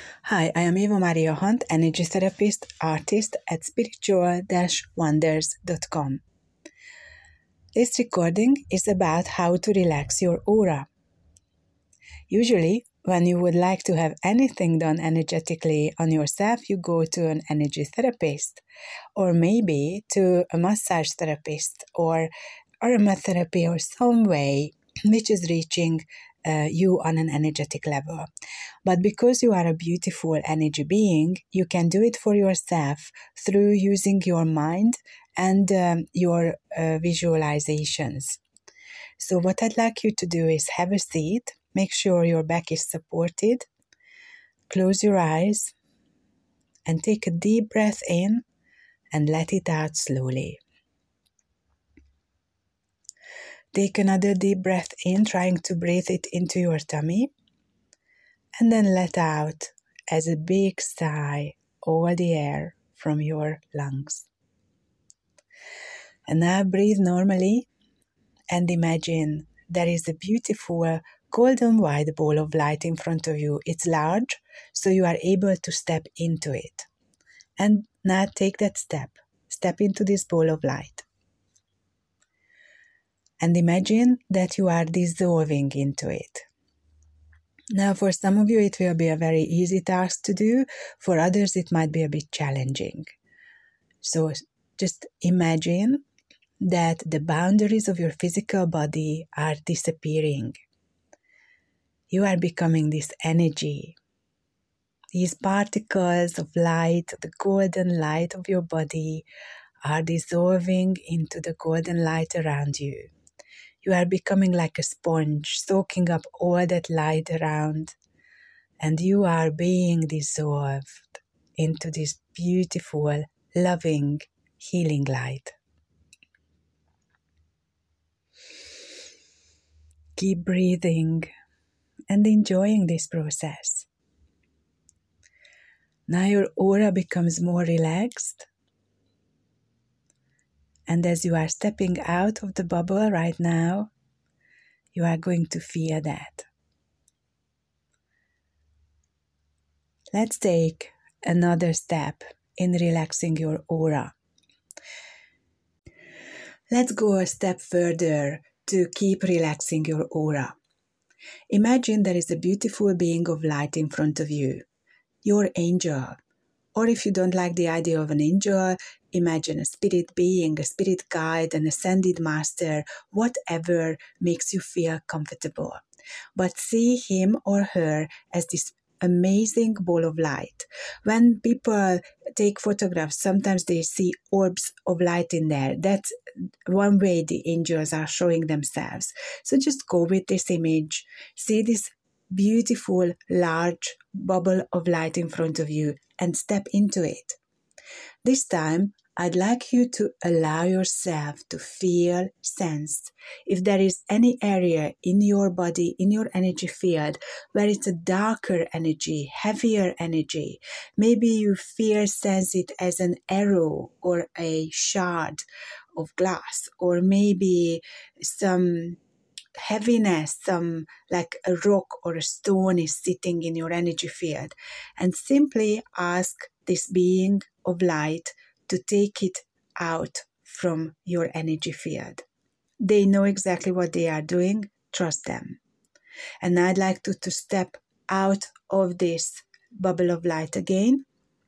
Hi, I am Eva Maria Hunt, energy therapist, artist at spiritual-wonders.com. This recording is about how to relax your aura. Usually, when you would like to have anything done energetically on yourself, you go to an energy therapist, or maybe to a massage therapist, or aromatherapy, or some way which is reaching you on an energetic level. But because you are a beautiful energy being, you can do it for yourself through using your mind and your visualizations. So what I'd like you to do is have a seat, make sure your back is supported, close your eyes, and take a deep breath in and let it out slowly. Take another deep breath in, trying to breathe it into your tummy, and then let out as a big sigh all the air from your lungs. And now breathe normally and imagine there is a beautiful golden white ball of light in front of you. It's large, so you are able to step into it. And now take that step. Step into this ball of light. And imagine that you are dissolving into it. Now, for some of you, it will be a very easy task to do. For others, it might be a bit challenging. So just imagine that the boundaries of your physical body are disappearing. You are becoming this energy. These particles of light, the golden light of your body, are dissolving into the golden light around you. You are becoming like a sponge, soaking up all that light around, and you are being dissolved into this beautiful, loving, healing light. Keep breathing and enjoying this process. Now your aura becomes more relaxed. And as you are stepping out of the bubble right now, you are going to feel that. Let's take another step in relaxing your aura. Let's go a step further to keep relaxing your aura. Imagine there is a beautiful being of light in front of you, your angel. Or if you don't like the idea of an angel, imagine a spirit being, a spirit guide, an ascended master, whatever makes you feel comfortable. But see him or her as this amazing ball of light. When people take photographs, sometimes they see orbs of light in there. That's one way the angels are showing themselves. So just go with this image. See this beautiful, large bubble of light in front of you and step into it. This time, I'd like you to allow yourself to feel, sense, if there is any area in your body, in your energy field, where it's a darker energy, heavier energy. Maybe you feel, sense it as an arrow or a shard of glass, or maybe some heaviness, some like a rock or a stone is sitting in your energy field, and simply ask this being of light to take it out from your energy field. They know exactly what they are doing. Trust them. And I'd like to step out of this bubble of light again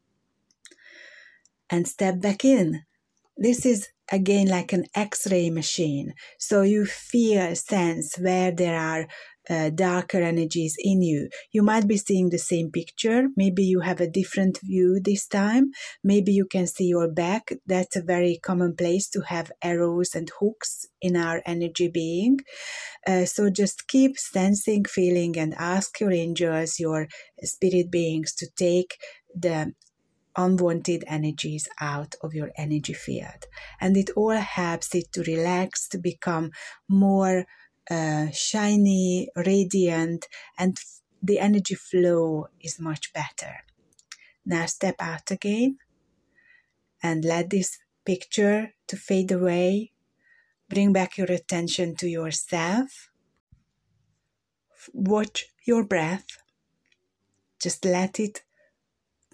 and step back in. This is again like an X-ray machine. So you feel, sense where there are darker energies in you. You might be seeing the same picture. Maybe you have a different view this time. Maybe you can see your back. That's a very common place to have arrows and hooks in our energy being. So just keep sensing, feeling, and ask your angels, your spirit beings to take the unwanted energies out of your energy field. And it all helps it to relax, to become more shiny, radiant, and the energy flow is much better. Now step out again and let this picture to fade away. Bring back your attention to yourself. Watch your breath. Just let it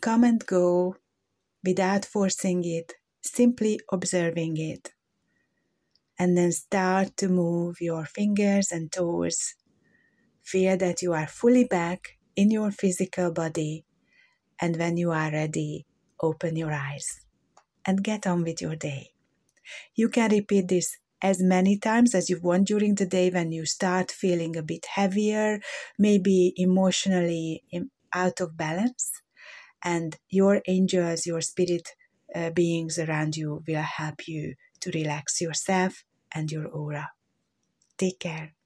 come and go without forcing it, simply observing it. And then start to move your fingers and toes. Feel that you are fully back in your physical body. And when you are ready, open your eyes and get on with your day. You can repeat this as many times as you want during the day when you start feeling a bit heavier, maybe emotionally out of balance. And your angels, your spirit beings around you will help you to relax yourself and your aura. Take care.